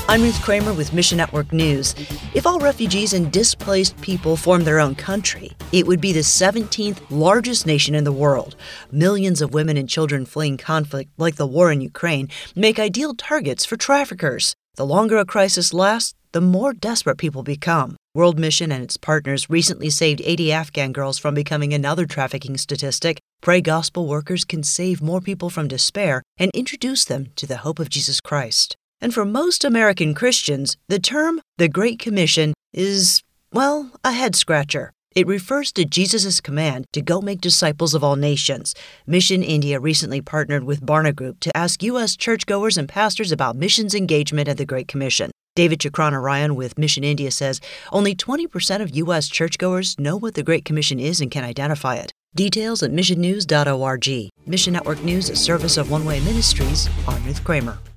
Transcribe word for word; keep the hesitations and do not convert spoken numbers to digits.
I'm Ruth Kramer with Mission Network News. If all refugees and displaced people formed their own country, it would be the seventeenth largest nation in the world. Millions of women and children fleeing conflict, like the war in Ukraine, make ideal targets for traffickers. The longer a crisis lasts, the more desperate people become. World Mission and its partners recently saved eighty Afghan girls from becoming another trafficking statistic. Pray gospel workers can save more people from despair and introduce them to the hope of Jesus Christ. And for most American Christians, the term the Great Commission is, well, a head-scratcher. It refers to Jesus' command to go make disciples of all nations. Mission India recently partnered with Barna Group to ask U S churchgoers and pastors about missions engagement at the Great Commission. David Chakrana-Ryan with Mission India says only twenty percent of U S churchgoers know what the Great Commission is and can identify it. Details at mission news dot org. Mission Network News, a service of One Way Ministries. I'm Ruth Kramer.